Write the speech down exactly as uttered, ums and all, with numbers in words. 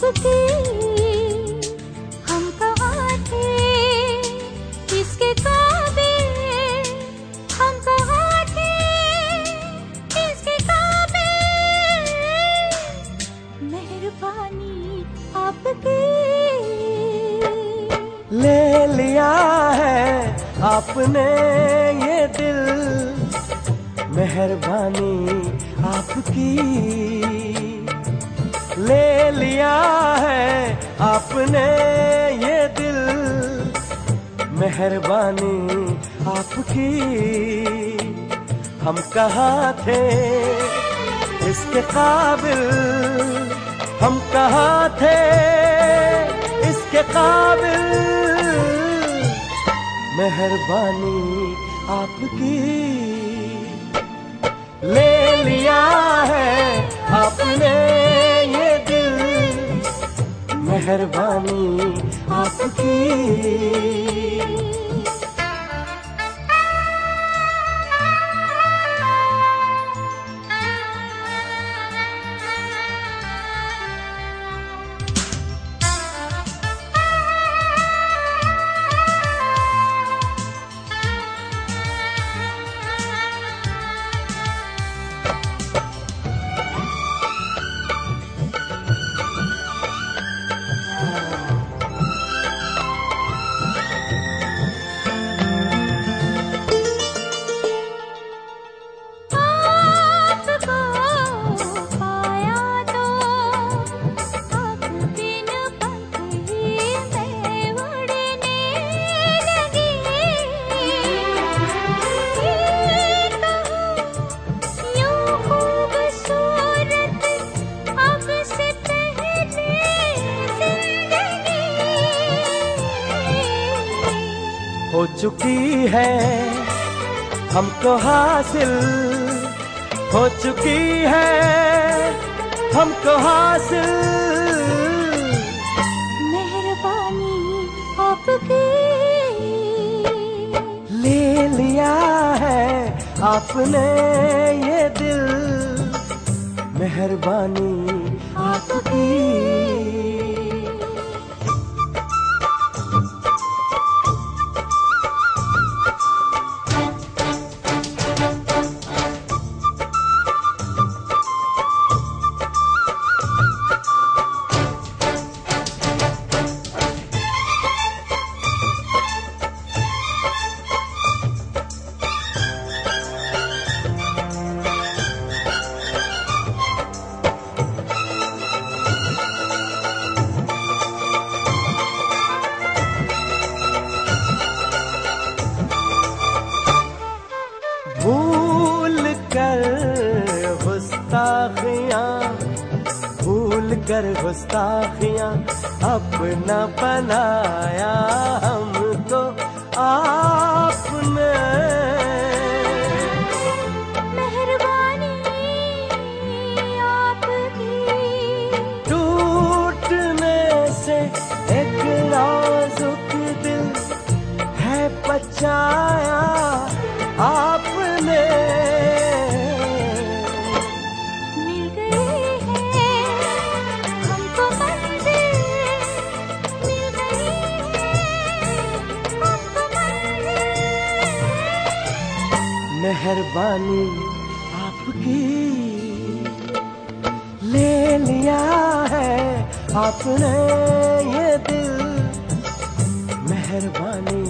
आपकी हम कहाँ थे इसके काबिल, हम कहाँ थे इसके काबिल। मेहरबानी आपकी। ले लिया है आपने ये दिल, मेहरबानी आपकी। ले लिया है आपने ये दिल, मेहरबानी आपकी। हम कहाँ थे इसके काबिल, हम कहाँ थे इसके काबिल। मेहरबानी आपकी। ले लिया है आपने ये दिल, मेहरबानी आपकी। हो चुकी है हमको हासिल, हो चुकी है हमको हासिल। मेहरबानी आपकी। ले लिया है आपने ये दिल, मेहरबानी आपकी। भूल कर गुस्ताखियाँ, भूल कर गुस्ताखियाँ अपना बनाया हमको आपने। मेहरबानी आपकी। टूटने से एक नाजुक दिल है बचाया आपने। मिल गई है हमको मंजिल, मिल गई है हमको मंजिल। मेहरबानी आपकी। ले लिया है आपने ये दिल, मेहरबानी